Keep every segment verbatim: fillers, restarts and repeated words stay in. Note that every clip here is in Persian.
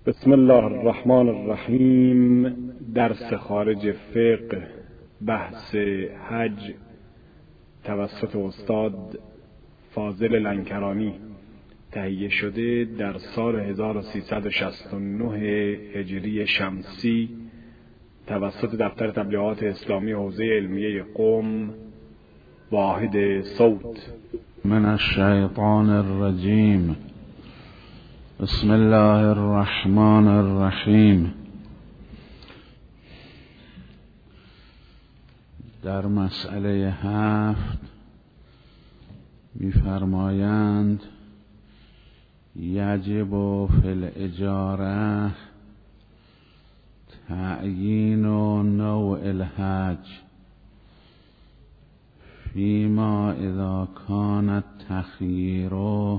بسم الله الرحمن الرحیم. درس خارج فقه بحث حج توسط استاد فاضل لنکرانی تهیه شده در سال هزار و سیصد و شصت و نه هجری شمسی توسط دفتر تبلیغات اسلامی حوزه علمیه قم. واحد صوت. من الشیطان الرجیم. بسم الله الرحمن الرحیم. در مسئله هفت می‌فرمایند یجب فی الاجاره تعیین نوع الحج فيما اذا كان التخيير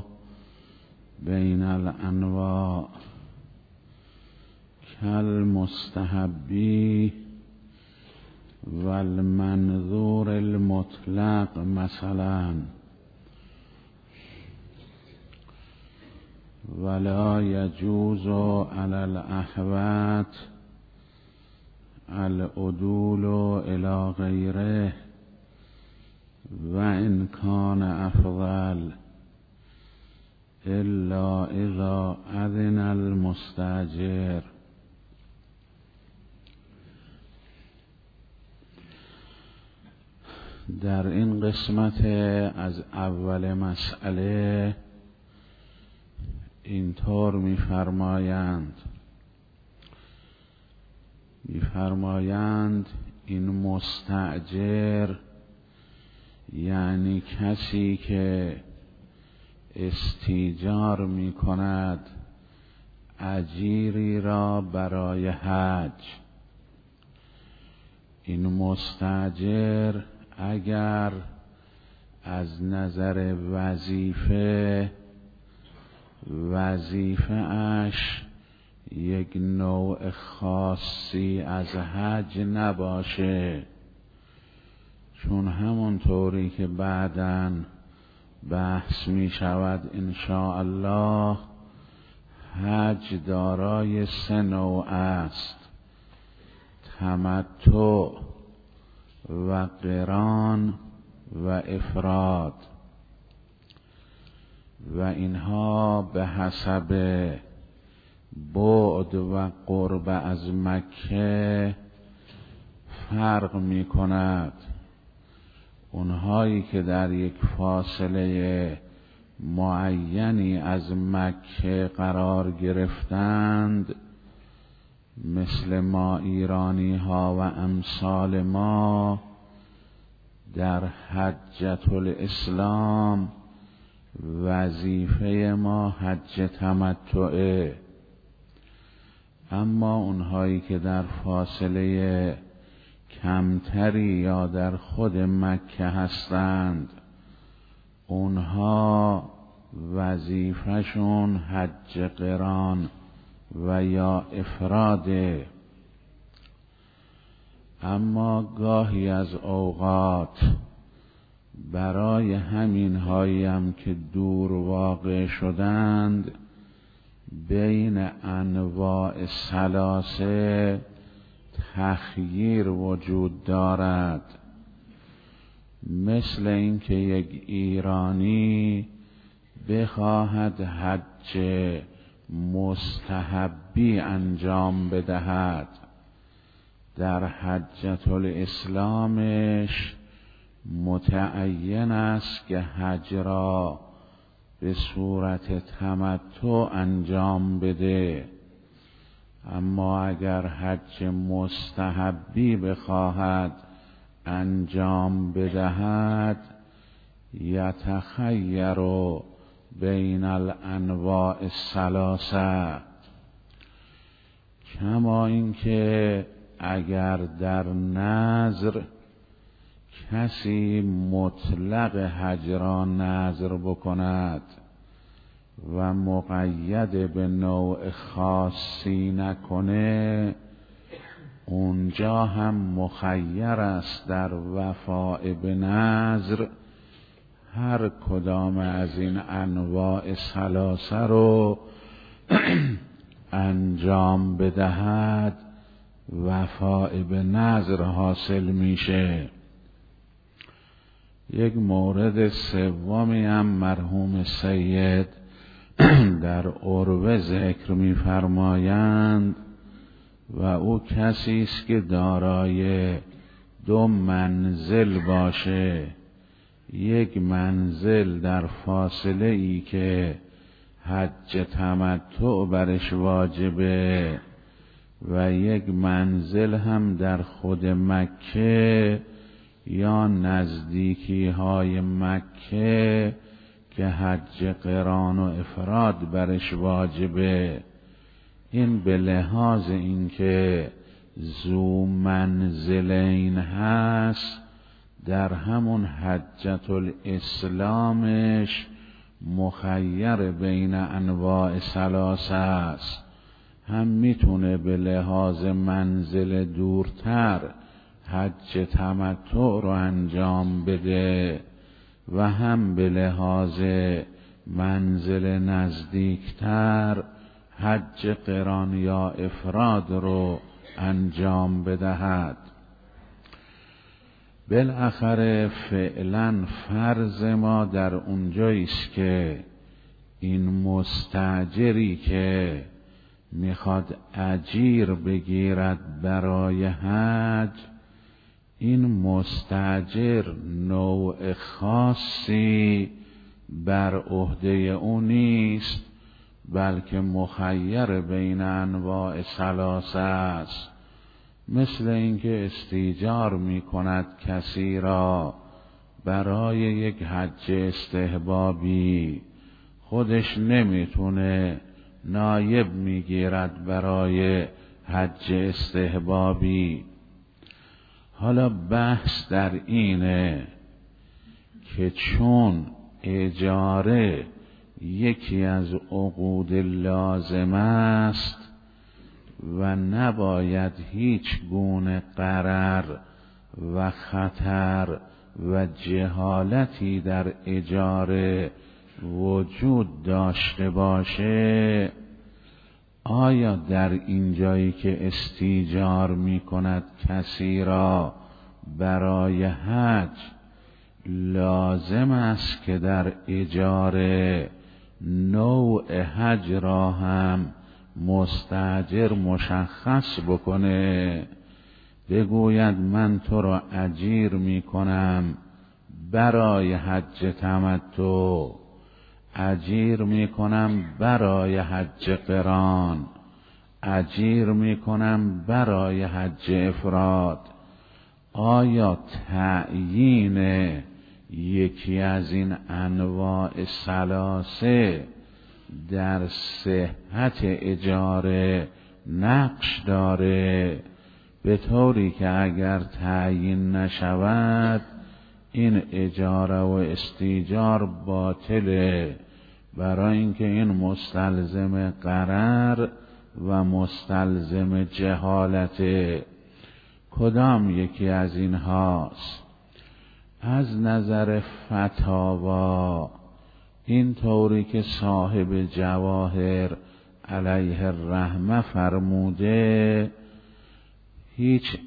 بين الانواع كالمستحب والمنظور المطلق مثلا، ولا يجوز على الأحوات العدول إلى غيره وإن كان أفضل إلا إذا أذن المستأجر. در این قسمت از اول مسئله اینطور می‌فرمایند می‌فرمایند این مستأجر یعنی کسی که استیجار می کند اجیری را برای حج، این مستاجر اگر از نظر وظیفه وظیفه اش یک نوع خاصی از حج نباشه، چون همون طوری که بعداً بحث می شود ان شاء الله حج دارای سه نوع است: تمتع و قران و افراد، و اینها به حسب بعد و قرب از مکه فرق می کند. اونهایی که در یک فاصله معینی از مکه قرار گرفتند مثل ما ایرانی ها و امثال ما، در حجة الاسلام وظیفه ما حج تمتعه، اما اونهایی که در فاصله کمتری یا در خود مکه هستند اونها وظیفهشون حج قران و یا افراده. اما گاهی از اوقات برای همین هایی هم که دور واقع شدند بین انواع ثلاثه تخییر وجود دارد، مثل اینکه یک ایرانی بخواهد حج مستحبی انجام بدهد، در حجة الاسلامش متعین است که حج را به صورت تمتع انجام بده، اما اگر حج مستحبی بخواهد انجام بدهد یتخیر بین الانواع الثلاثه، کما اینکه اگر در نذر کسی مطلق حج را نذر بکند و مقید به نوع خاصی نکنه اونجا هم مخیر است در وفاء به نذر هر کدام از این انواع ثلاثه رو انجام بدهد وفاء به نذر حاصل میشه. یک مورد سومی هم مرحوم سید در عروه ذکر می‌فرمایند و او کسی است که دارای دو منزل باشه، یک منزل در فاصله ای که حج تمتع برش واجبه و یک منزل هم در خود مکه یا نزدیکی های مکه که حج قران و افراد برش واجبه. این به لحاظ اینکه ذو منزلین هست در همون حجت الاسلامش مخیر بین انواع ثلاثه است، هم میتونه به لحاظ منزل دورتر حج تمتع رو انجام بده و هم به لحاظ منزل نزدیکتر حج قران یا افراد رو انجام بدهد. بالاخره فعلا فرض ما در اونجاییست که این مستاجری که میخواد اجیر بگیرد برای حج، این مستاجر نوع خاصی بر عهده او نیست، بلکه مخیر بین انواع ثلاثه است. مثل اینکه استیجار میکند کسی را برای یک حج استحبابی، خودش نمیتونه، نایب میگیرد برای حج استحبابی. حالا بحث در اینه که چون اجاره یکی از عقود لازم است و نباید هیچ گونه غرر و خطر و جهالتی در اجاره وجود داشته باشه، آیا در این جایی که استیجار می کند کسی را برای حج لازم است که در اجاره نوع حج را هم مستاجر مشخص بکنه، بگوید من تو را اجیر می کنم برای حج تمتع، اجیر می کنم برای حج قران، اجیر می کنم برای حج افراد؟ آیا تعیین یکی از این انواع ثلاثه در صحت اجاره نقش داره، به طوری که اگر تعیین نشود این اجاره و استیجار باطله، برای اینکه این مستلزم غرر و مستلزم جهالته؟ کدام یکی از این هاست؟ از نظر فتاوا این طوری که صاحب جواهر علیه الرحمه فرموده، هیچ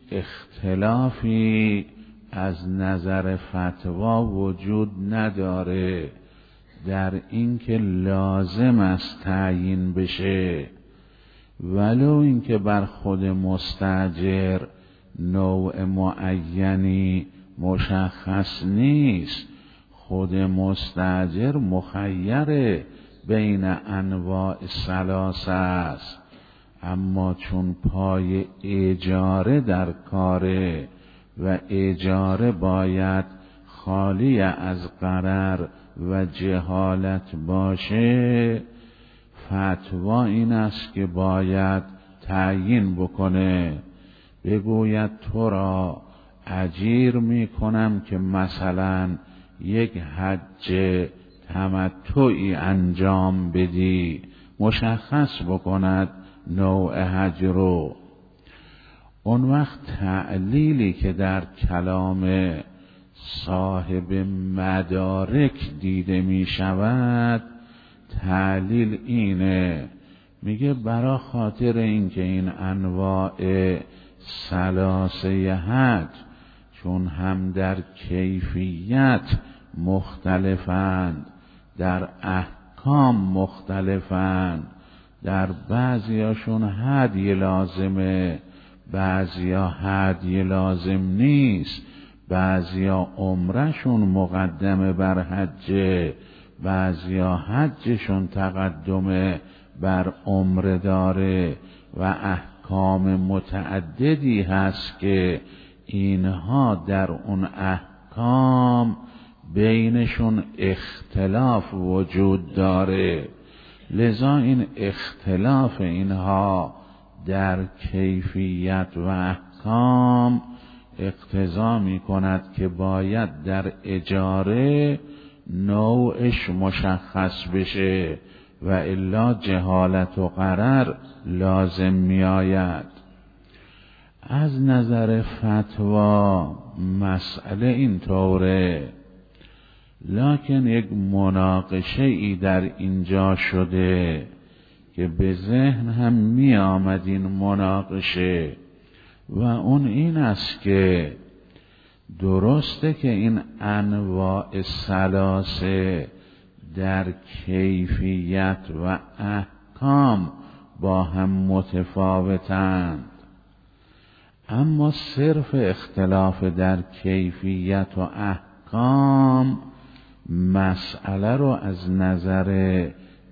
اختلافی از نظر فتوا وجود نداره در اینکه لازم است تعیین بشه، ولو اینکه بر خود مستاجر نوع معینی مشخص نیست، خود مستاجر مخیر بین انواع ثلاثه است، اما چون پای اجاره در کاره و اجاره باید خالی از غرر و جهالت باشه، فتوا این است که باید تعیین بکنه، بگوید تو را اجیر می کنم که مثلا یک حج تمتعی انجام بدی، مشخص بکند نوع حج رو. اون وقت تعلیلی که در کلام صاحب مدارک دیده می شود، تعلیل اینه میگه برا خاطر اینکه این انواع ثلاثه حج چون هم در کیفیت مختلفند، در احکام مختلفند، در بعضیاشون هدی لازمه، بعضیا هدی لازم نیست، بعضیا عمرشون مقدمه بر حجه، بعضیا حجشون تقدمه بر عمره داره و احکام متعددی هست که اینها در اون احکام بینشون اختلاف وجود داره. لذا این اختلاف اینها در کیفیت و احکام اقتضا می کند که باید در اجاره نوعش مشخص بشه و الا جهالت و غرر لازم می آید. از نظر فتوا مسئله این طوره، لکن یک مناقشه ای در اینجا شده که به ذهن هم می آمد این مناقشه، و اون این است که درسته که این انواع ثلاثه در کیفیت و احکام با هم متفاوتند، اما صرف اختلاف در کیفیت و احکام مسئله رو از نظر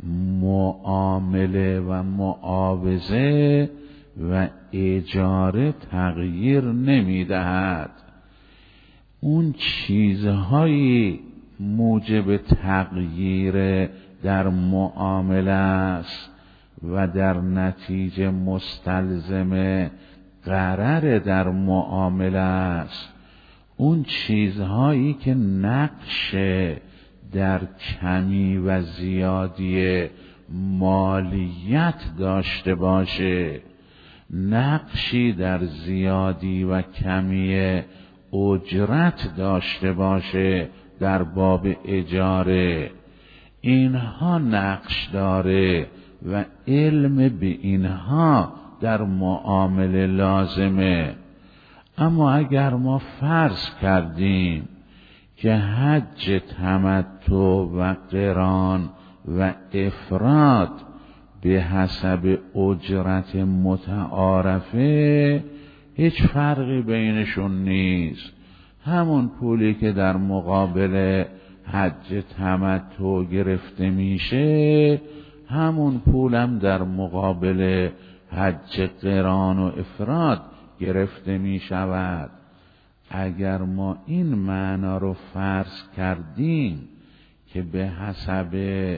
معامله و معاوضه و اجاره تغییر نمی دهد. اون چیزهایی موجب تغییر در معامله است و در نتیجه مستلزم غرر در معامله است. اون چیزهایی که نقش در کمی و زیادی مالیت داشته باشه، نقشی در زیادی و کمی اجرت داشته باشه در باب اجاره، اینها نقش داره و علم به اینها در معامله لازمه. اما اگر ما فرض کردیم که حج تمتع و قران و افراد به حسب اجرت متعارفه هیچ فرقی بینشون نیست، همون پولی که در مقابل حج تمتع گرفته میشه همون پولم در مقابل حج قران و افراد گرفته می شود. اگر ما این معنا رو فرض کردیم که به حسب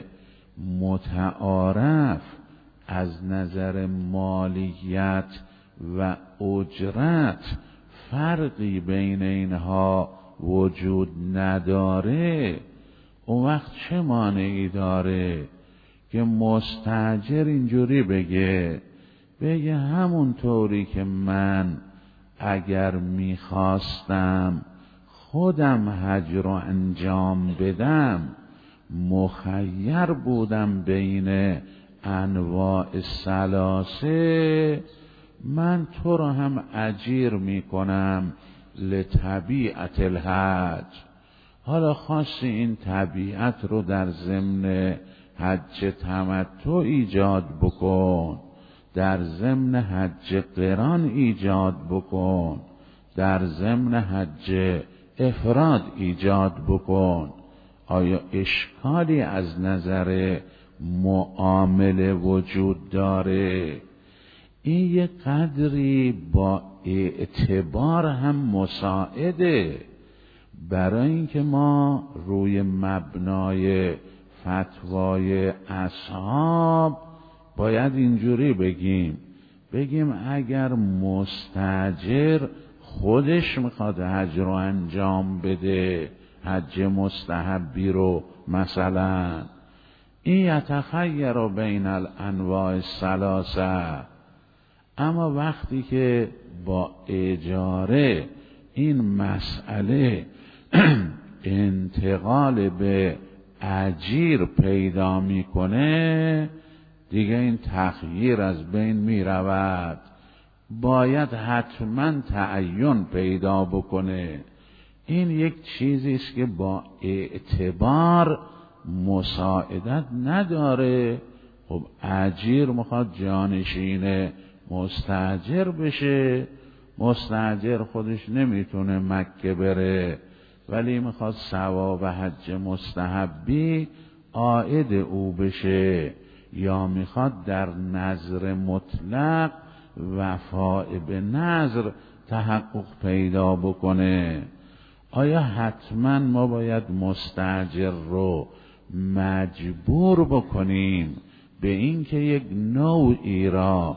متعارف از نظر مالیت و اجرت فرقی بین اینها وجود نداره، اون وقت چه مانعی داره که مستاجر اینجوری بگه بگه همون طوری که من اگر میخواستم خودم حج رو انجام بدم مخیر بودم بین انواع ثلاثه، من تو رو هم اجیر میکنم لطبیعت الحج. حالا خواستی این طبیعت رو در ضمن حج تمتع ایجاد بکن، در ضمن حج قران ایجاد بکن، در ضمن حج افراد ایجاد بکن. آیا اشکالی از نظر معامله وجود داره؟ این یک قدری با اعتبار هم مساعده، برای اینکه ما روی مبنای فتوای اصحاب باید اینجوری بگیم بگیم اگر مستاجر خودش میخواد حج رو انجام بده، حج مستحبی رو مثلا، این یتخیر بین الانواع الثلاثه، اما وقتی که با اجاره این مسئله انتقال به اجیر پیدا میکنه، دیگه این تخییر از بین می رود، باید حتما تعین پیدا بکنه. این یک چیزی است که با اعتبار مساعدت نداره. خب اجیر میخواد جانشین مستاجر بشه، مستاجر خودش نمیتونه مکه بره ولی میخواد ثواب حج مستحبی عائد او بشه، یا میخواد در نظر مطلق وفاء به نظر تحقق پیدا بکنه. آیا حتما ما باید مستاجر رو مجبور بکنیم به این که یک نوعی را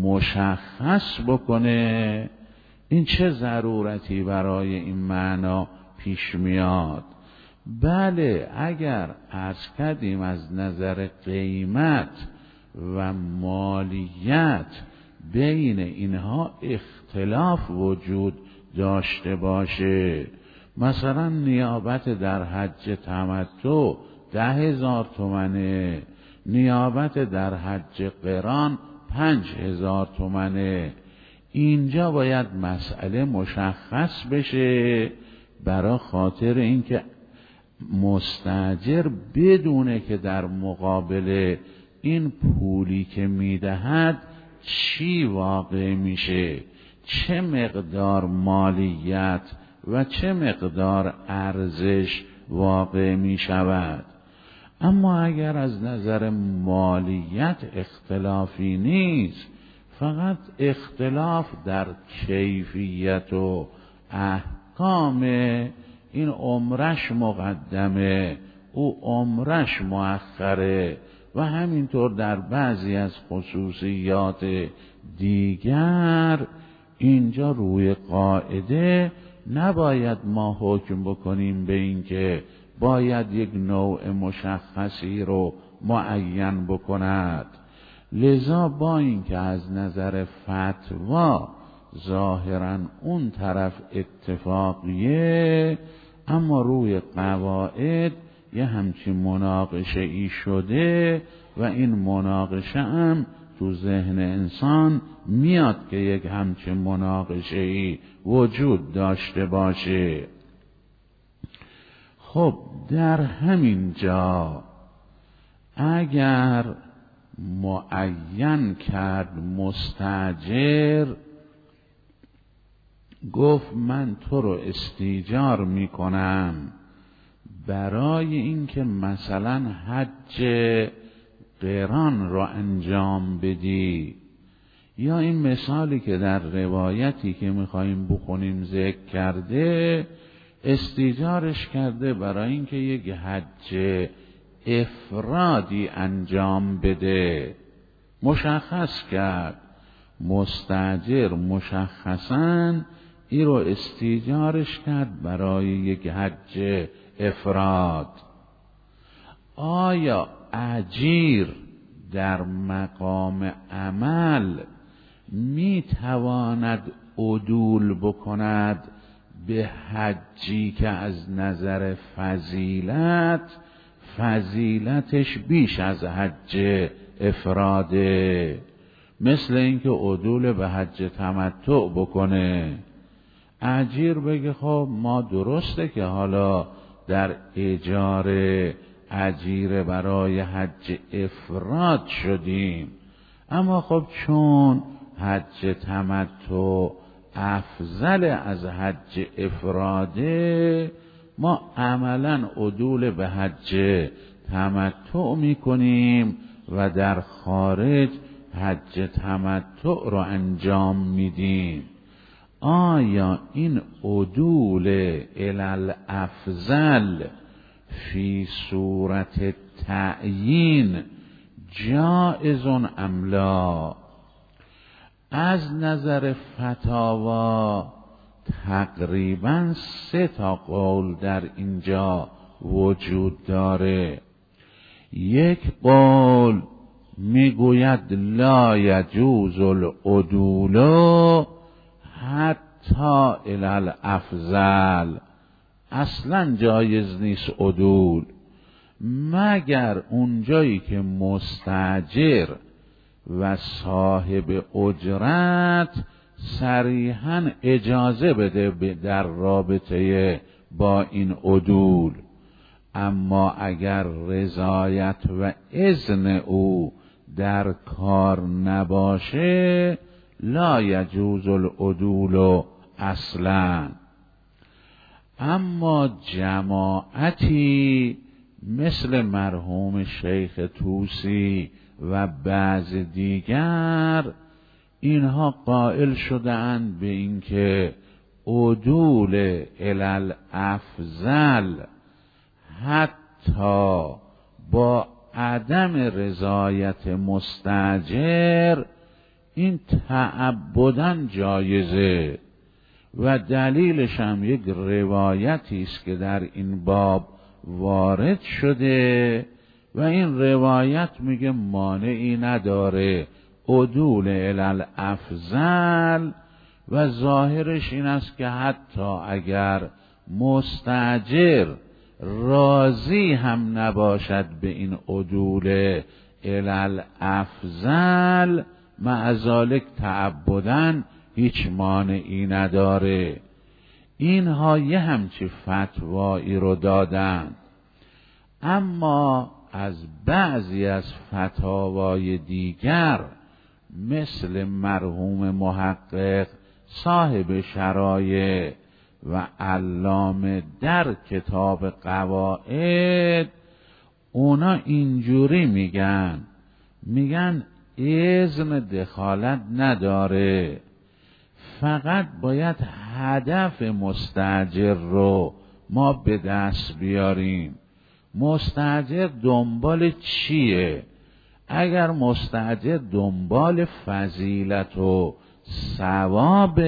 مشخص بکنه؟ این چه ضرورتی برای این معنا پیش میاد؟ بله، اگر عرض کردیم از نظر قیمت و مالیت بین اینها اختلاف وجود داشته باشه، مثلا نیابت در حج تمتع ده هزار تومنه، نیابت در حج قران پنج هزار تومنه، اینجا باید مسئله مشخص بشه برای خاطر اینکه مستاجر بدونه که در مقابل این پولی که میدهد چی واقع میشه، چه مقدار مالیت و چه مقدار ارزش واقع می شود. اما اگر از نظر مالیت اختلافی نیست، فقط اختلاف در کیفیت و احکام، این عمرش مقدمه او عمرش مؤخره و همینطور در بعضی از خصوصیات دیگر، اینجا روی قاعده نباید ما حکم بکنیم به این که باید یک نوع مشخصی رو معین بکند. لذا با این که از نظر فتوا ظاهراً اون طرف اتفاقیه، اما روی قواعد یه همچین مناقشه ای شده و این مناقشه هم تو ذهن انسان میاد که یک همچین مناقشه ای وجود داشته باشه. خب در همین جا اگر معین کرد مستاجر، گفت من تو رو استیجار میکنم برای اینکه مثلا حج قران رو انجام بدی، یا این مثالی که در روایتی که میخواییم بخونیم ذکر کرده، استیجارش کرده برای اینکه یک حج افرادی انجام بده، مشخص کرد مستاجر، مشخصاً این رو استیجارش کرد برای یک حج افراد. آیا اجیر در مقام عمل می تواند عدول بکند به حجی که از نظر فضیلت فضیلتش بیش از حج افراده؟ مثل اینکه عدول به حج تمتع بکنه. اجیر بگه خب ما درسته که حالا در اجاره اجیر برای حج افراد شدیم، اما خب چون حج تمتع افضل از حج افراده، ما عملا عدول به حج تمتع میکنیم و در خارج حج تمتع رو انجام میدیم. آیا این عدول الی الافضل فی صورت تعیین جائز ام لا؟ از نظر فتاوا تقریبا سه تا قول در اینجا وجود داره. یک قول میگوید لا یجوز العدول حتی الی الافضل، اصلا جایز نیست عدول، مگر اونجایی که مستاجر و صاحب اجرت صریحاً اجازه بده در رابطه با این عدول. اما اگر رضایت و اذن او در کار نباشه لا یجوز العدول اصلا. اما جماعتی مثل مرحوم شیخ طوسی و بعض دیگر اینها قائل شدند به اینکه عدول الی الافضل حتی با عدم رضایت مستاجر این تعبداً جایزه و دلیلش هم یک روایتی است که در این باب وارد شده و این روایت میگه مانعی نداره عدول الی الافضل و ظاهرش این است که حتی اگر مستاجر راضی هم نباشد به این عدول الی الافضل مع ذلک تعبداً هیچ مانعی نداره. اینها یه همچی فتوایی رو دادن. اما از بعضی از فتاوای دیگر مثل مرحوم محقق صاحب شرایع و علامه در کتاب قواعد اونا اینجوری میگن میگن اذن دخالت نداره، فقط باید هدف مستاجر رو ما به دست بیاریم. مستاجر دنبال چیه؟ اگر مستاجر دنبال فضیلت و ثواب،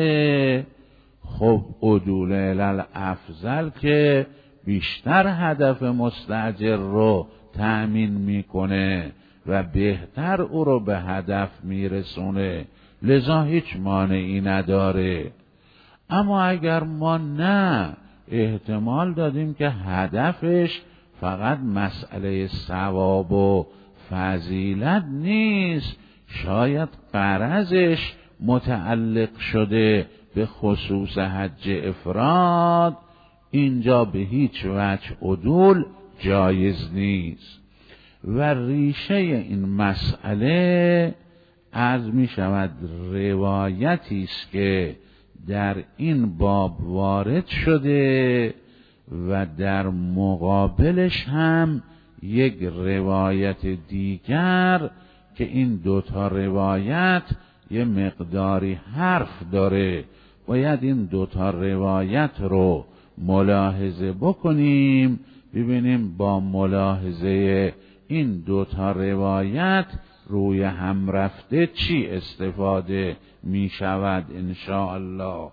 خب عدول الی الافضل که بیشتر هدف مستاجر رو تأمین میکنه و بهتر او رو به هدف میرسونه، لذا هیچ مانعی نداره. اما اگر ما نه احتمال دادیم که هدفش فقط مسئله ثواب و فضیلت نیست، شاید غرضش متعلق شده به خصوص حج افراد، اینجا به هیچ وجه عدول جایز نیست. و ریشه این مسئله عرض می شود روایتی است که در این باب وارد شده و در مقابلش هم یک روایت دیگر که این دوتا روایت یه مقداری حرف داره. باید این دوتا روایت رو ملاحظه بکنیم، ببینیم با ملاحظه این دوتا روایت روی هم رفته چی استفاده می شود ان شاء الله.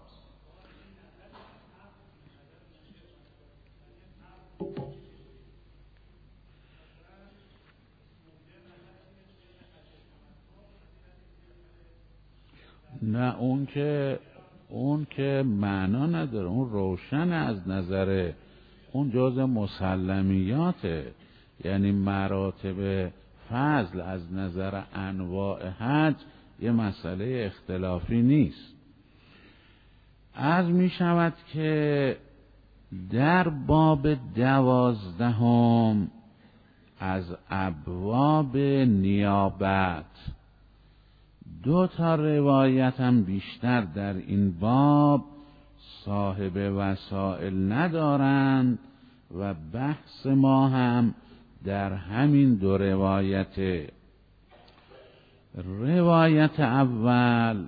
نه اون که اون که معنا نداره، اون روشن از نظر اون جزء مسلمیاته، یعنی مراتب فضل از نظر انواع حج یه مسئله اختلافی نیست. عرض می شود که در باب دوازدهم از ابواب نیابت دو تا روایت هم بیشتر در این باب صاحب وسائل ندارند و بحث ما هم در همین دو روایت. روایت اول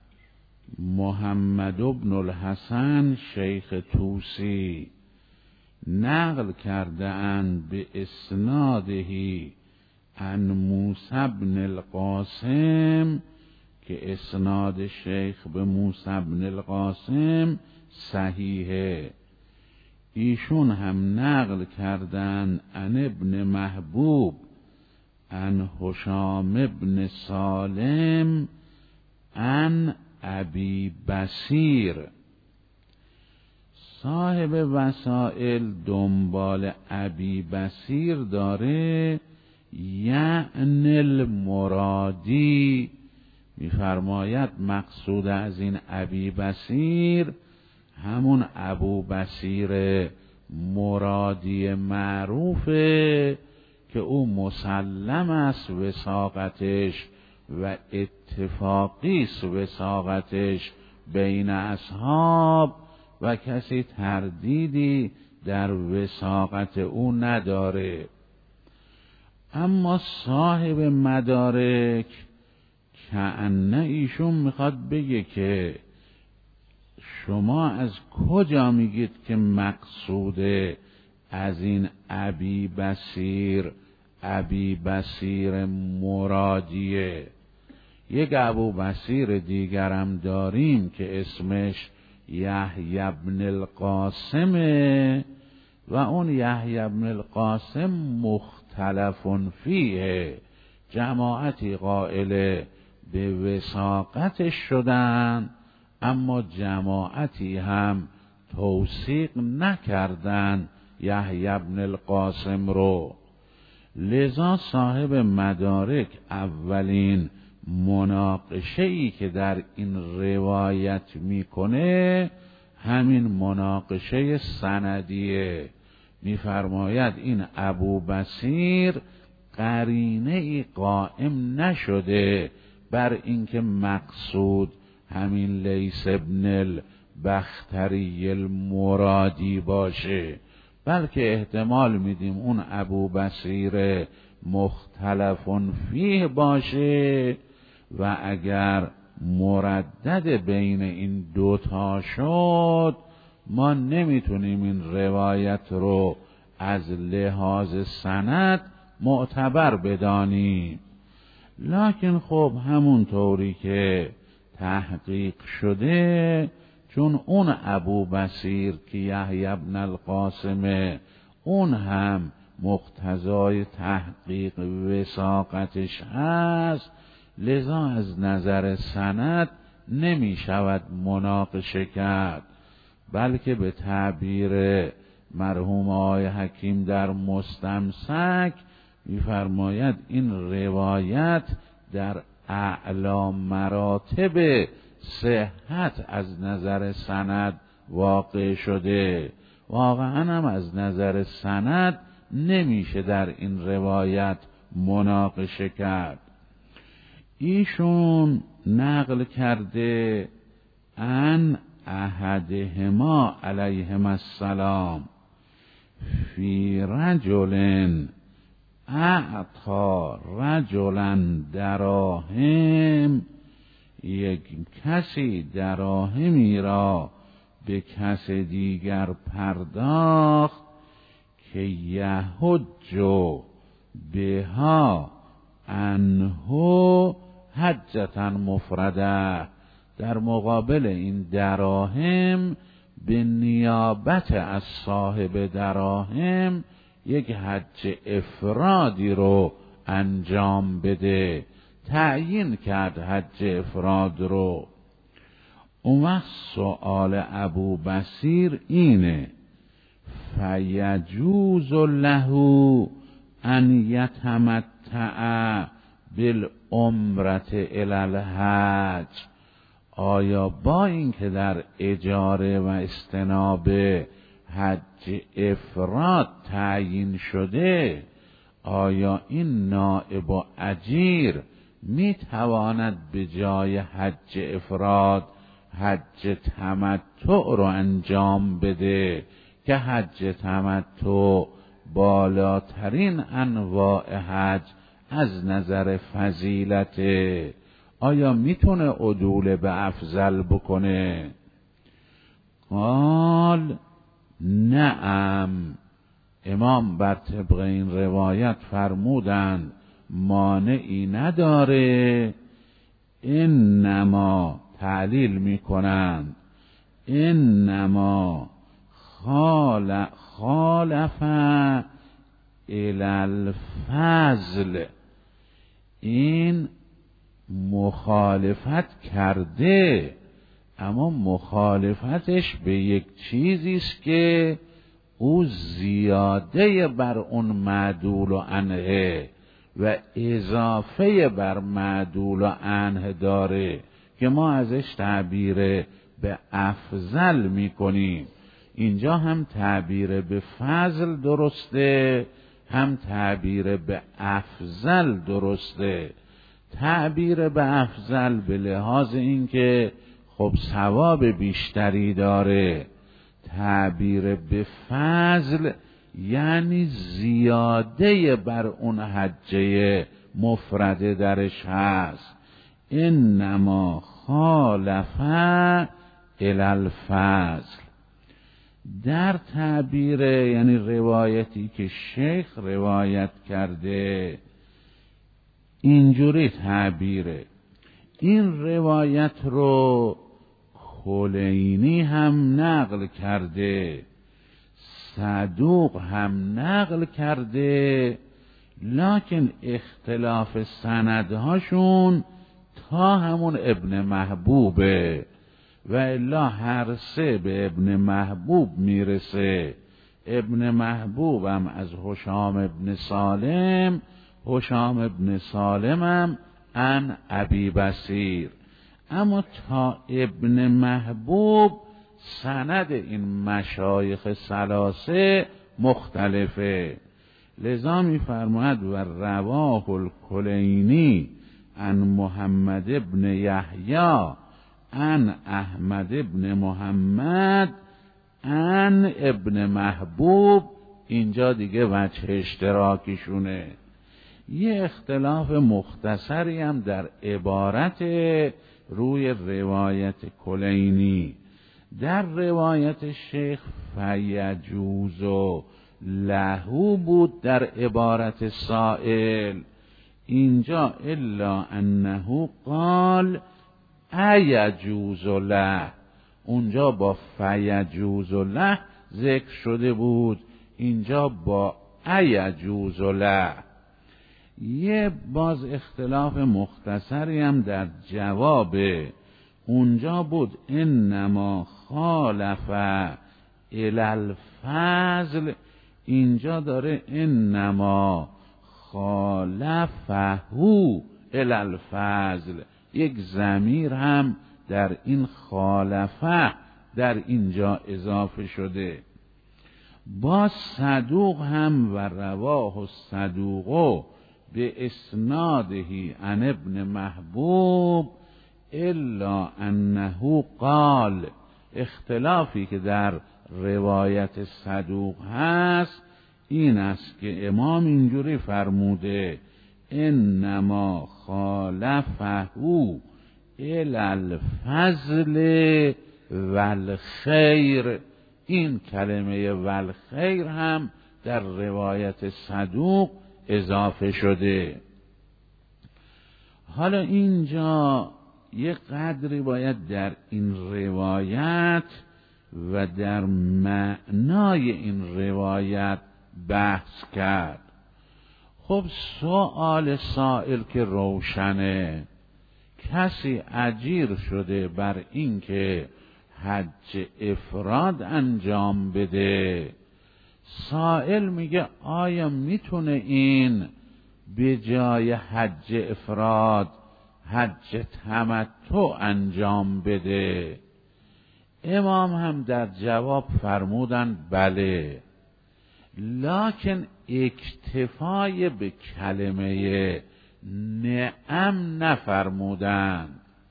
محمد بن الحسن شیخ طوسی نقل کرده اند به اسنادهی عن موسی بن القاسم که اسناد شیخ به موسی بن القاسم صحیحه. ایشون هم نقل کردن عن ابن محبوب عن هشام بن سالم عن ابی بصیر. صاحب وسائل دنبال ابی بصیر داره، یعنی المرادی، میفرماید مقصود از این ابی بصیر همون ابو بصیر مرادی معروفه که او مسلم است وثاقتش و اتفاقی است وثاقتش بین اصحاب و کسی تردیدی در وثاقت او نداره. اما صاحب مدارک کأنه ایشون میخواد بگه که شما از کجا میگید که مقصود از این ابی بصیر ابی بصیر مرادیه؟ یک ابو بصیر دیگرم داریم که اسمش یحیی بن القاسمه و اون یحیی بن القاسم مختلف فیه، جماعتی قائل به وثاقتش شدن اما جماعتی هم توثیق نکردن یحیی بن القاسم رو. لذا صاحب مدارک اولین مناقشه‌ای که در این روایت میکنه همین مناقشه سندیه. میفرماید این ابو بصیر قرینه ای قائم نشده بر اینکه مقصود همین لیث ابن البختری المرادی باشه، بلکه احتمال میدیم اون ابو بصیر مختلف فیه باشه و اگر مردد بین این دوتا شد ما نمیتونیم این روایت رو از لحاظ سند معتبر بدانیم. لکن خب همون طوری که تحقیق شده، چون اون ابو بصیر که یحیی بن القاسم اون هم مقتضای تحقیق وثاقتش هست، لذا از نظر سند نمی شود مناقشه کرد، بلکه به تعبیر مرحوم آقای حکیم در مستمسک می‌فرماید این روایت در اعلی مراتب صحت از نظر سند واقع شده. واقعا هم از نظر سند نمیشه در این روایت مناقشه کرد. ایشون نقل کرده ان احدهما علیهما السلام فی رجل اعطا رجلا دراهم، یک کسی دراهمی را به کس دیگر پرداخت که یحج بها عنه حجة مفرده، در مقابل این دراهم به نیابت از صاحب دراهم یک حج افرادی رو انجام بده، تعیین کرد حج افراد رو. اون وقت سؤال ابو بصیر اینه فیجوز له ان یتمتع بالعمرة الی الحج، آیا با اینکه در اجاره و استناب حج افراد تعیین شده، آیا این نائب و اجیر می تواند به جای حج افراد حج تمتع رو انجام بده که حج تمتع بالاترین انواع حج از نظر فضیلته؟ آیا میتونه عدول به افضل بکنه؟ قال نعم، امام بر طبق این روایت فرمودند مانعی نداره، انما تعلیل میکنند انما خال خالف الی الفضل، این مخالفت کرده اما مخالفتش به یک چیزی است که او زیاده بر اون معدول و عنه و اضافه بر معدول و عنه داره که ما ازش تعبیر به افضل میکنیم. اینجا هم تعبیر به فضل درسته، هم تعبیر به افضل درسته. تعبیر به افضل به لحاظ اینکه خب ثواب بیشتری داره، تعبیر به فضل یعنی زیاده بر اون حجه مفرده درش هست. انما خالف الی الفضل. در تعبیر یعنی روایتی که شیخ روایت کرده اینجوری تعبیره. این روایت رو کلینی هم نقل کرده، صدوق هم نقل کرده، لکن اختلاف سندهاشون تا همون ابن محبوبه و الا هر سه به ابن محبوب میرسه. ابن محبوب هم از هشام ابن سالم، هشام ابن سالم هم عن ابی بصیر. اما تا ابن محبوب سند این مشایخ ثلاثه مختلفه. لذا می‌فرماید و رواه الکلینی عن محمد ابن یحیی عن احمد ابن محمد عن ابن محبوب. اینجا دیگه وجه اشتراکیشونه. یه اختلاف مختصری هم در عبارت روی روایت کلینی. در روایت شیخ فیجوز لهو بود در عبارت سائل، اینجا الا انه قال ایجوز له. اونجا با فیجوز له ذکر شده بود، اینجا با ایجوز له. یه باز اختلاف مختصری هم در جواب اونجا بود انما خالف الی الفضل، اینجا داره انما خالفه الی الفضل. یک ضمیر هم در این خالفه در اینجا اضافه شده. با صدوق هم و رواه الصدوق به اسنادهی عن ابن محبوب الا انه قال. اختلافی که در روایت صدوق هست این است که امام اینجوری فرموده انما خالفه الی الفضل والخیر. این کلمه والخیر هم در روایت صدوق اضافه شده. حالا اینجا یه قدری باید در این روایت و در معنای این روایت بحث کرد. خب سؤال سائل که روشنه، کسی اجیر شده بر این که حج افراد انجام بده، سائل میگه آیا میتونه این به جای حج افراد حج تمتع انجام بده؟ امام هم در جواب فرمودن بله، لکن اکتفای به کلمه نعم نفرمودن،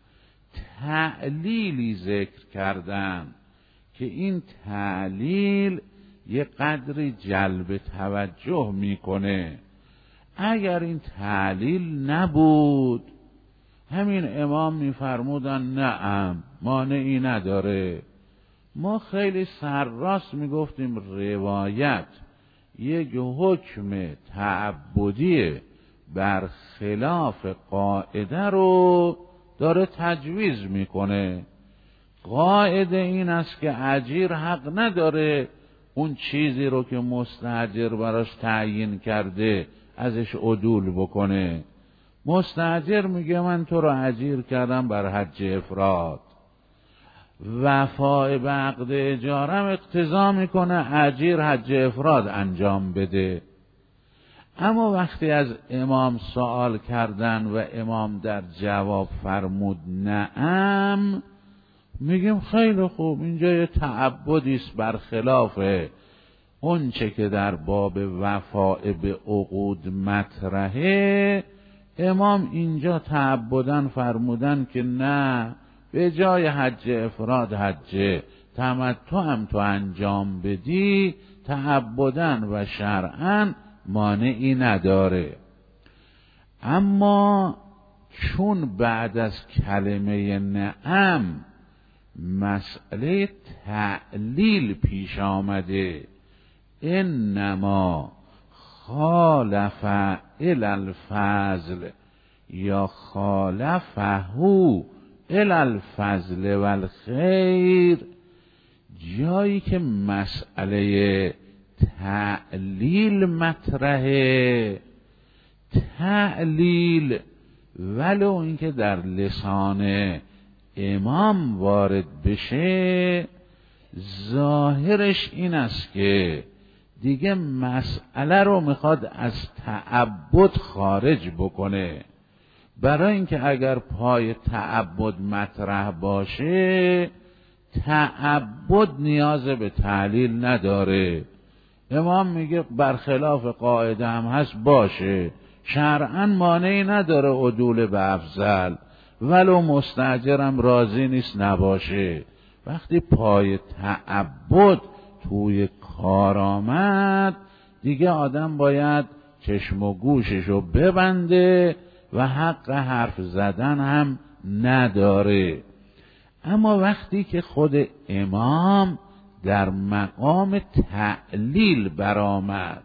تعلیلی ذکر کردن که این تعلیل یه قدری جلب توجه میکنه. اگر این تعلیل نبود همین امام میفرمودن نعم مانعی نداره. ما خیلی سرراست میگفتیم روایت یک حکم تعبدی بر خلاف قاعده رو داره تجویز میکنه. قاعده این است که اجیر حق نداره اون چیزی رو که مستاجر براش تعیین کرده ازش عدول بکنه. مستاجر میگه من تو رو اجیر کردم بر حج افراد، وفای به عقد اجارم اقتضا میکنه اجیر حج افراد انجام بده. اما وقتی از امام سوال کردن و امام در جواب فرمود نعم، میگیم خیلی خوب، اینجا یه تعبدی است برخلاف اون چه که در باب وفای به عقود مطرحه. امام اینجا تعبداً فرمودن که نه، به جای حج افراد حج تمتع هم تو انجام بدی، تعبداً و شرعاً مانعی نداره. اما چون بعد از کلمه نعم مسئله تعلیل پیش آمده، انما خالف الی الفضل یا خالفه الی الفضل والخیر، جایی که مسئله تعلیل مطرحه، تعلیل ولو اینکه در لسان امام وارد بشه، ظاهرش این است که دیگه مسئله رو میخواد از تعبد خارج بکنه، برای اینکه اگر پای تعبد مطرح باشه تعبد نیاز به تعلیل نداره. امام میگه برخلاف قاعده هم هست باشه، شرعاً مانعی نداره عدول به افضل، ولو مستاجرم راضی نیست نباشه. وقتی پای تعبد توی کار آمد دیگه آدم باید چشم و گوششو ببنده و حق حرف زدن هم نداره. اما وقتی که خود امام در مقام تعلیل برآمد،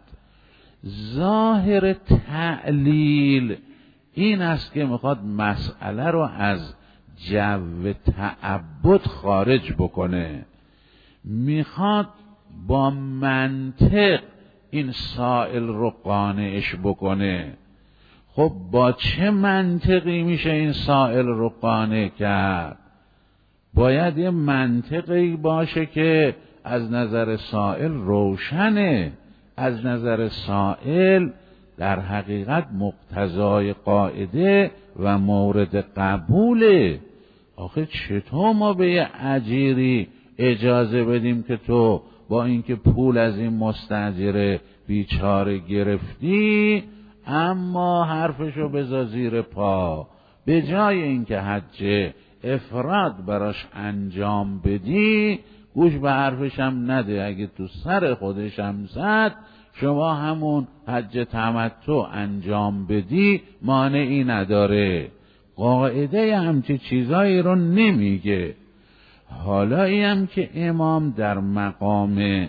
ظاهر تعلیل این است که میخواد مسئله رو از جو تعبد خارج بکنه، میخواد با منطق این سائل رو قانعش بکنه. خب با چه منطقی میشه این سائل رو قانع کرد؟ باید یه منطقی باشه که از نظر سائل روشنه، از نظر سائل در حقیقت مقتضای قاعده و مورد قبوله. آخه چطور ما به یه اجیری اجازه بدیم که تو با اینکه پول از این مستاجر بیچاره گرفتی اما حرفشو بذار زیر پا، به جای اینکه حج افراد براش انجام بدی گوش به حرفش هم نده، اگه تو سر خودش هم زد شما همون حج تمتع انجام بدی مانعی نداره. قاعده همچی چیزایی رو نمیگه. حالا هم که امام در مقام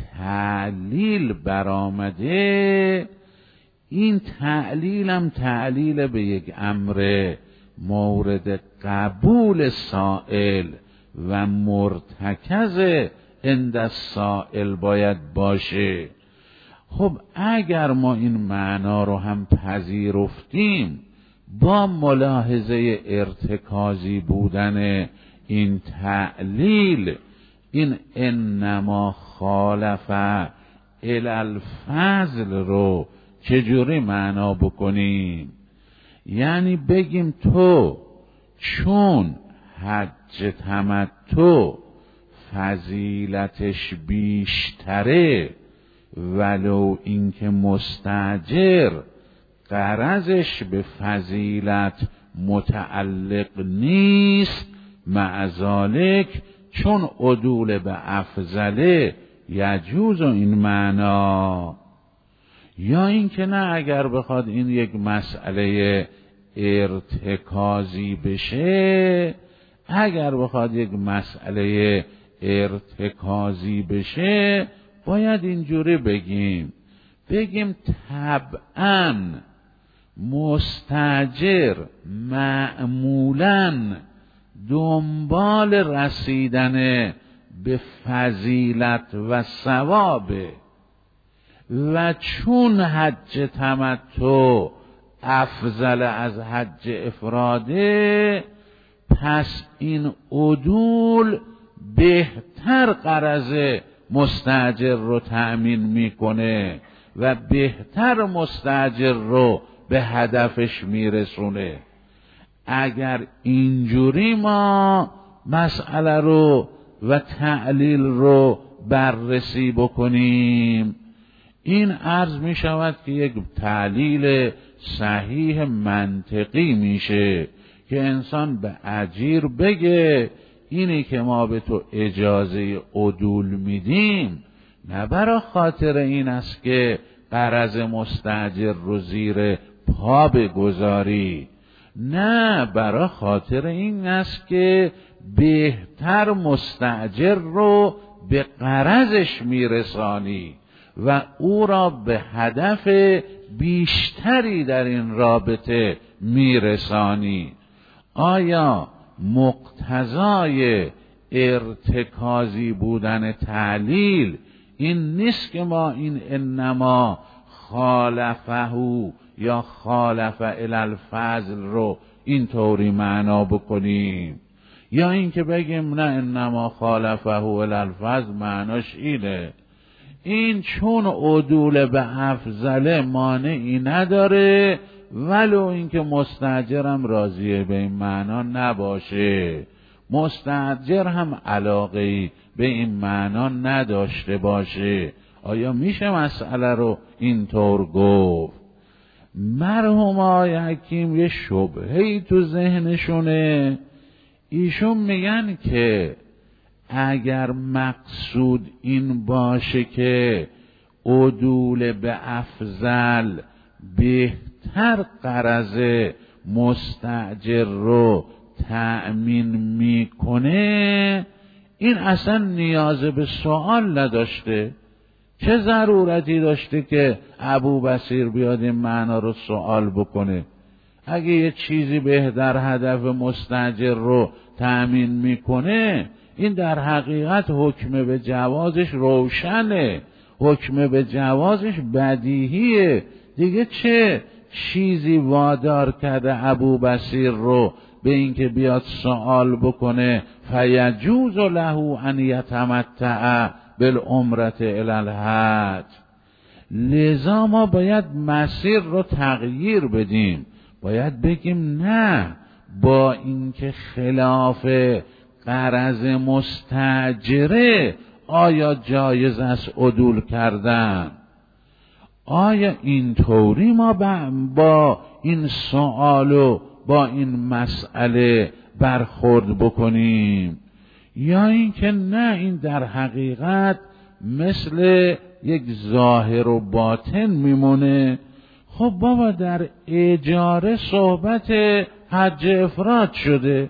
تعلیل برآمده، این تعلیل هم تعلیل به یک امر مورد قبول سائل و مرتکز عند السائل باید باشه. خب اگر ما این معنا رو هم پذیرفتیم، با ملاحظه ارتکازی بودن این تعلیل، این انما خالف الی الفضل رو چجوری معنا بکنیم؟ یعنی بگیم تو چون حج تمتع فضیلتش بیشتره، ولو اینکه مستاجر غرضش به فضیلت متعلق نیست، مع ذالک چون عدول به افضله یجوز این معنا. یا اینکه نه، اگر بخواد این یک مسئله ارتکازی بشه، اگر بخواد یک مسئله ارتکازی بشه باید اینجوری بگیم بگیم طبعاً مستاجر معمولاً دنبال رسیدن به فضیلت و ثواب، و چون حج تمتع افضل از حج افراده، پس این عدول بهتر غرض مستاجر رو تأمین میکنه و بهتر مستاجر رو به هدفش میرسونه. اگر اینجوری ما مسئله رو و تعلیل رو بررسی بکنیم، این عرض می شود که یک تعلیل صحیح منطقی میشه که انسان به اجیر بگه اینی که ما به تو اجازه عدول میدیم نه برای خاطر این است که غرض مستاجر رو زیر پا بگذاری، نه برای خاطر این است که بهتر مستاجر رو به غرضش میرسانی و او را به هدف بیشتری در این رابطه میرسانی. آیا مقتضای ارتکازی بودن تعلیل این نیست که ما این انما خالفه یا خالف الی الفضل رو اینطوری معنا بکنیم، یا این که بگیم نه انما خالفه الی الفضل معناش اینه، این چون عدول به افضل مانعی نداره ولو اینکه مستاجرم راضیه به این معنا نباشه، مستاجر هم علاقه‌ای به این معنا نداشته باشه. آیا میشه مسئله رو اینطور گفت؟ مرحوم آقای حکیم یه شبهه‌ای تو ذهنشونه، ایشون میگن که اگر مقصود این باشه که عدول به افضل بهتر غرض مستاجر رو تأمین میکنه، این اصلا نیاز به سوال نداشته. چه ضرورتی داشته که ابو بصیر بیاد این معنا رو سوال بکنه؟ اگه یه چیزی بهتر هدف مستاجر رو تأمین میکنه، این در حقیقت حکم به جوازش روشنه، حکم به جوازش بدیهیه. دیگه چه چیزی وادار کرده ابو بصیر رو به اینکه بیاد سوال بکنه فیجوز له ان یتمتع بالعمرة الی الحج؟ لذا ما باید مسیر رو تغییر بدیم، باید بگیم نه، با اینکه خلاف غرض مستاجره آیا جایز است عدول کردن؟ آیا اینطوری ما با این سوال و با این مسئله برخورد بکنیم، یا اینکه نه این در حقیقت مثل یک ظاهر و باطن میمونه؟ خب بابا در اجاره صحبت حج افراد شده،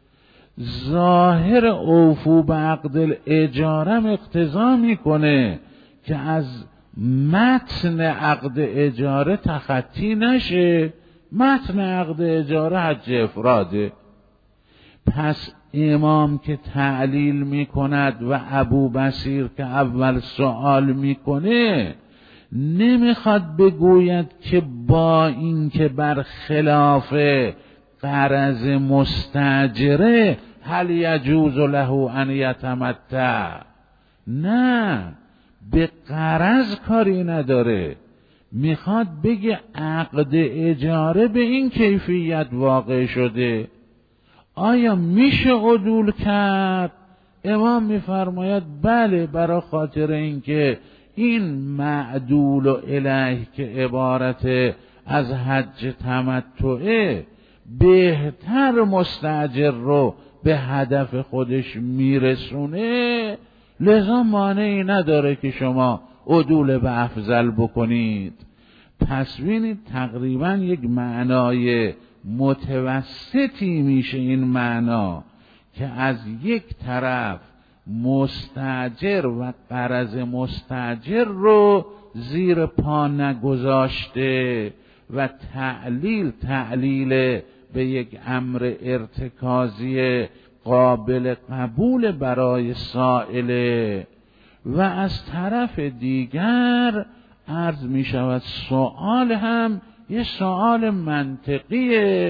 ظاهر اوفو به عقد الاجاره اقتضا میکنه که از متن عقد اجاره تخطی نشه. متن عقد اجاره حج افراده. پس امام که تعلیل میکند و ابو بصیر که اول سوال میکنه نمیخواد بگوید که با این که بر خلاف غرض مستاجره هل یجوز له ان یتمتع، نه، به غرض کاری نداره، میخواد بگه عقد اجاره به این کیفیت واقع شده، آیا میشه عدول کرد؟ امام میفرماید بله، برای خاطر اینکه این معدول و الیه که عبارت از حج تمتعه بهتر مستاجر رو به هدف خودش میرسونه، لذا مانعی نداره که شما عدول به افضل بکنید. پس ببینید تقریبا یک معنای متوسطی میشه این معنا که از یک طرف مستاجر و غرض مستاجر رو زیر پا نگذاشته و تعلیل تعلیل به یک امر ارتکازی قابل قبول برای سائله، و از طرف دیگر عرض می شود سوال هم یه سوال منطقیه،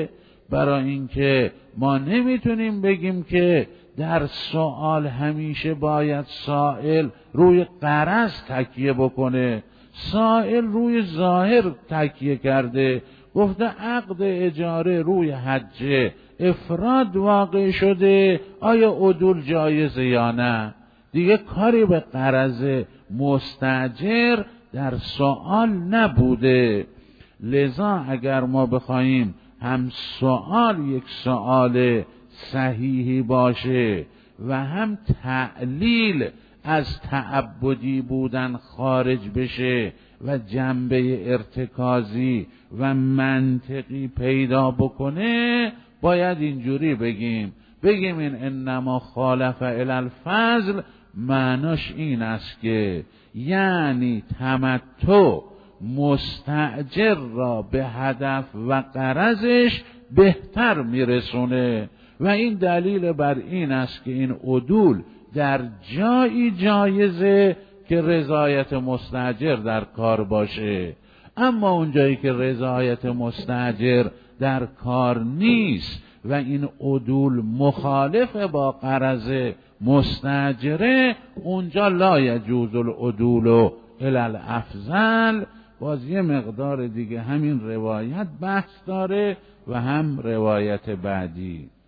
برای اینکه ما نمیتونیم بگیم که در سوال همیشه باید سائل روی غرض تکیه بکنه. سائل روی ظاهر تکیه کرده، گفته عقد اجاره روی حج افراد واقع شده، آیا عدول جایزه یا نه؟ دیگه کاری به غرض مستاجر در سوال نبوده. لذا اگر ما بخوایم هم سوال یک سوال صحیحی باشه و هم تعلیل از تعبدی بودن خارج بشه و جنبه ارتکازی و منطقی پیدا بکنه، باید اینجوری بگیم بگیم این انما خالف الی الفضل، معناش این است که یعنی تمتع مستأجر را به هدف و غرضش بهتر میرسونه و این دلیل بر این است که این عدول در جایی جایزه که رضایت مستأجر در کار باشه، اما اونجایی که رضایت مستأجر در کار نیست و این عدول مخالف با غرض مستأجره، اونجا لا یجوز العدول الی الافضل. باز یه مقدار دیگه همین روایت بحث داره و هم روایت بعدی.